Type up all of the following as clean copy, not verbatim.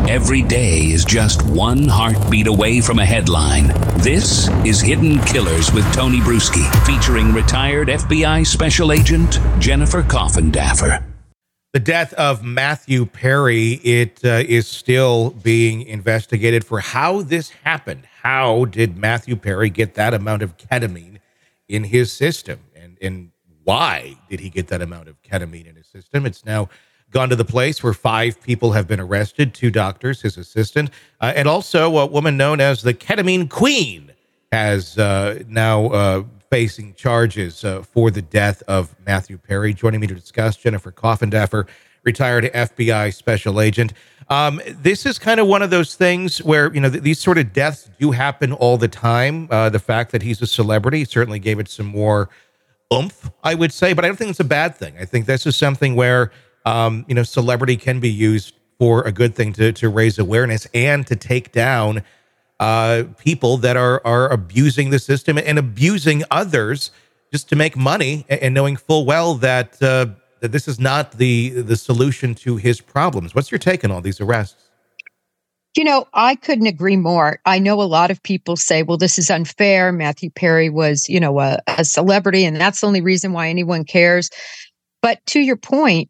Every day is just one heartbeat away from a headline. This is Hidden Killers with Tony Bruschi, featuring retired FBI Special Agent Jennifer Coffindaffer. The death of Matthew Perry, it is still being investigated for how this happened. How did Matthew Perry get that amount of ketamine in his system? And why did he get that amount of ketamine in his system? It's now gone to the place where 5 people have been arrested, 2 doctors, his assistant, and also a woman known as the Ketamine Queen has now facing charges for the death of Matthew Perry. Joining me to discuss, Jennifer Coffindaffer, retired FBI Special Agent. This is kind of one of those things where, these sort of deaths do happen all the time. The fact that he's a celebrity certainly gave it some more oomph, I would say, but I don't think it's a bad thing. I think this is something where celebrity can be used for a good thing to raise awareness and to take down people that are abusing the system and abusing others just to make money, and knowing full well that that this is not the solution to his problems. What's your take on all these arrests? I couldn't agree more. I know a lot of people say, well, this is unfair. Matthew Perry was, a celebrity, and that's the only reason why anyone cares. But to your point,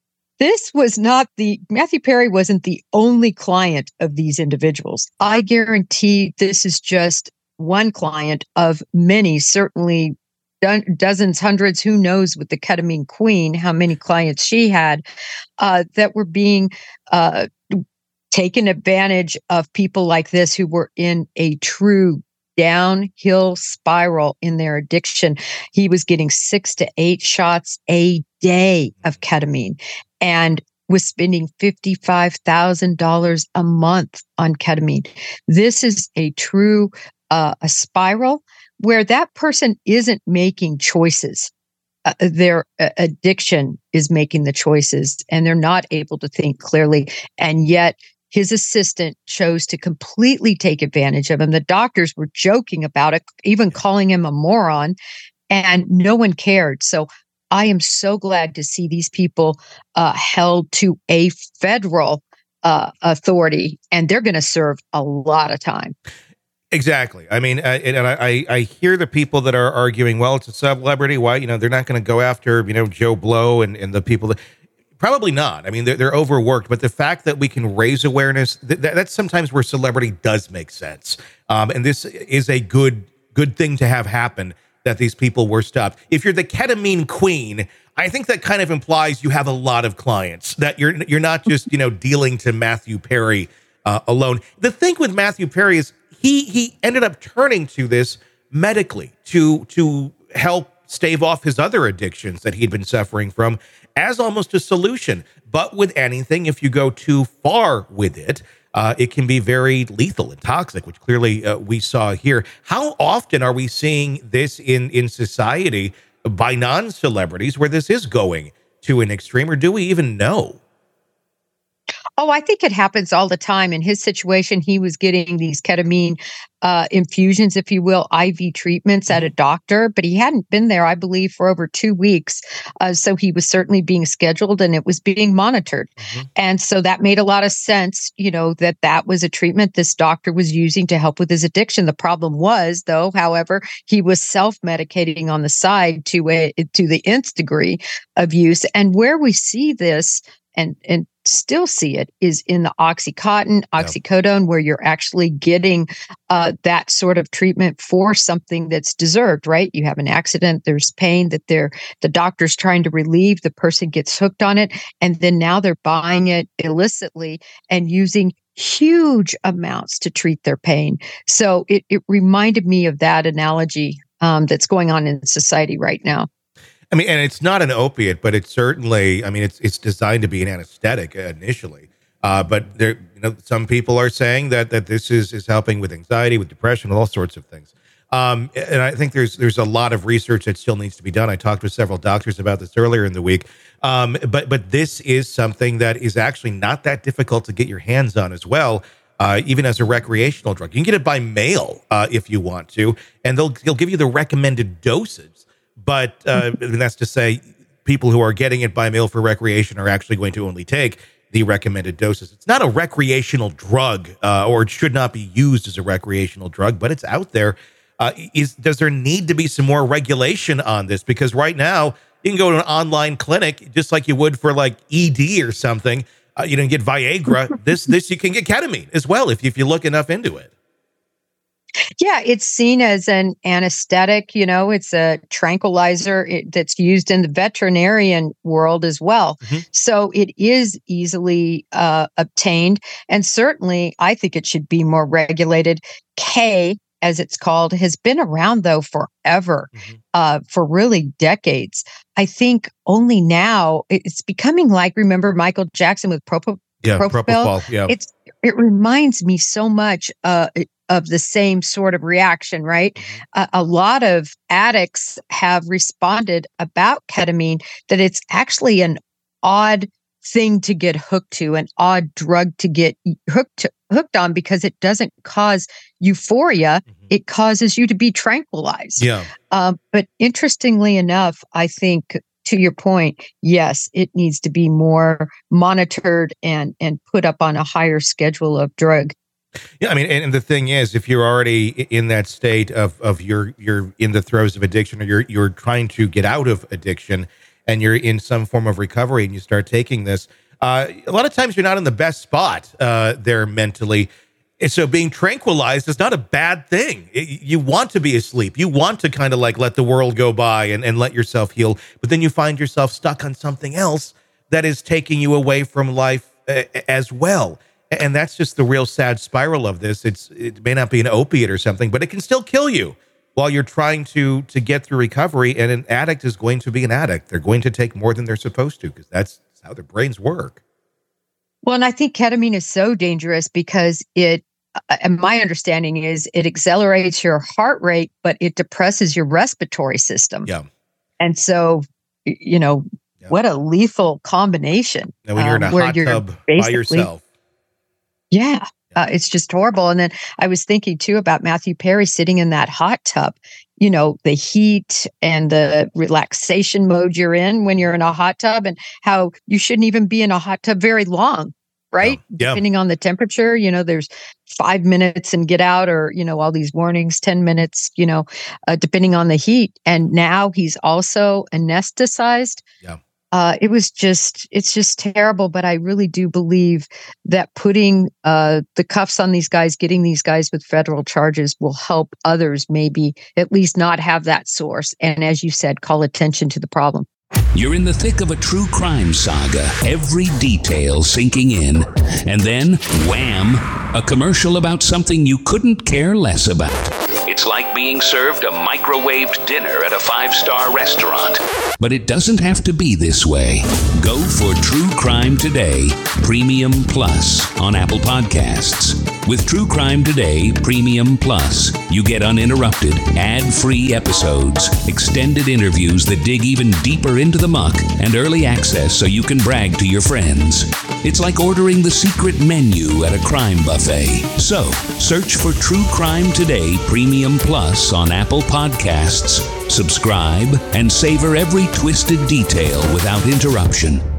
Matthew Perry wasn't the only client of these individuals. I guarantee this is just one client of many, certainly dozens, hundreds, who knows, with the Ketamine Queen, how many clients she had that were being taken advantage of, people like this who were in a true downhill spiral in their addiction. He was getting 6 to 8 shots a day of ketamine and was spending $55,000 a month on ketamine. This is a true a spiral where that person isn't making choices. Their addiction is making the choices, and they're not able to think clearly. And yet his assistant chose to completely take advantage of him. The doctors were joking about it, even calling him a moron, and no one cared. So I am so glad to see these people held to a federal authority, and they're going to serve a lot of time. Exactly. I mean, I hear the people that are arguing, well, it's a celebrity. Why, they're not going to go after, Joe Blow and the people that... Probably not. I mean, they're overworked, but the fact that we can raise awareness, that's sometimes where celebrity does make sense. And this is a good thing to have happen, that these people were stopped. If you're the Ketamine Queen, I think that kind of implies you have a lot of clients, that you're not just, dealing to Matthew Perry alone. The thing with Matthew Perry is he ended up turning to this medically to help stave off his other addictions that he'd been suffering from, as almost a solution. But with anything, if you go too far with it, it can be very lethal and toxic, which clearly we saw here. How often are we seeing this in society by non-celebrities, where this is going to an extreme, or do we even know? Oh, I think it happens all the time. In his situation, he was getting these ketamine infusions, if you will, IV treatments at a doctor, but he hadn't been there, I believe, for over 2 weeks. So he was certainly being scheduled, and it was being monitored. Mm-hmm. And so that made a lot of sense, that was a treatment this doctor was using to help with his addiction. The problem was, though, however, he was self-medicating on the side to the nth degree of use. And where we see this and still see it is in the Oxycontin, oxycodone, where you're actually getting that sort of treatment for something that's deserved, right? You have an accident, there's pain that the doctor's trying to relieve, the person gets hooked on it, and then now they're buying it illicitly and using huge amounts to treat their pain. So it reminded me of that analogy that's going on in society right now. I mean, and it's not an opiate, but it's certainly, it's designed to be an anesthetic initially. But there, some people are saying that this is helping with anxiety, with depression, all sorts of things. And I think there's a lot of research that still needs to be done. I talked with several doctors about this earlier in the week. But this is something that is actually not that difficult to get your hands on as well. Even as a recreational drug, you can get it by mail if you want to, and they'll give you the recommended dosage. But that's to say, people who are getting it by mail for recreation are actually going to only take the recommended doses. It's not a recreational drug, or it should not be used as a recreational drug, but it's out there. Does there need to be some more regulation on this? Because right now, you can go to an online clinic just like you would for like ED or something. You can get Viagra. This you can get ketamine as well if you look enough into it. Yeah, it's seen as an anesthetic. It's a tranquilizer that's used in the veterinarian world as well. Mm-hmm. So it is easily obtained. And certainly, I think it should be more regulated. K, as it's called, has been around, though, forever, for really decades. I think only now it's becoming like, remember Michael Jackson with propofol? Yeah. It reminds me so much of the same sort of reaction, right? A lot of addicts have responded about ketamine that it's actually an odd thing to get hooked to, an odd drug to get hooked on, because it doesn't cause euphoria. It causes you to be tranquilized. Yeah. But interestingly enough, I think, to your point, yes, it needs to be more monitored and put up on a higher schedule of drug. Yeah, I mean, and the thing is, if you're already in that state of you're in the throes of addiction, or you're trying to get out of addiction, and you're in some form of recovery, and you start taking this, a lot of times you're not in the best spot there mentally. And so being tranquilized is not a bad thing. You want to be asleep. You want to kind of like let the world go by and let yourself heal. But then you find yourself stuck on something else that is taking you away from life as well. And that's just the real sad spiral of this. It may not be an opiate or something, but it can still kill you while you're trying to get through recovery. And an addict is going to be an addict. They're going to take more than they're supposed to, because that's how their brains work. Well, and I think ketamine is so dangerous because and my understanding is it accelerates your heart rate, but it depresses your respiratory system. Yeah. And so, what a lethal combination. And when you're in a hot tub by yourself. Yeah. It's just horrible. And then I was thinking too about Matthew Perry sitting in that hot tub, the heat and the relaxation mode you're in when you're in a hot tub, and how you shouldn't even be in a hot tub very long. Right? Yeah. Depending on the temperature, there's 5 minutes and get out, or, all these warnings, 10 minutes, depending on the heat. And now he's also anesthetized. Yeah. It's just terrible. But I really do believe that putting the cuffs on these guys, getting these guys with federal charges, will help others maybe at least not have that source. And as you said, call attention to the problem. You're in the thick of a true crime saga, every detail sinking in, and then, wham, a commercial about something you couldn't care less about. It's like being served a microwaved dinner at a 5-star restaurant. But it doesn't have to be this way. Go for True Crime Today Premium Plus on Apple Podcasts. With True Crime Today Premium Plus, you get uninterrupted, ad-free episodes, extended interviews that dig even deeper into the muck, and early access so you can brag to your friends. It's like ordering the secret menu at a crime buffet. So, search for True Crime Today Premium Plus on Apple Podcasts, subscribe, and savor every twisted detail without interruption.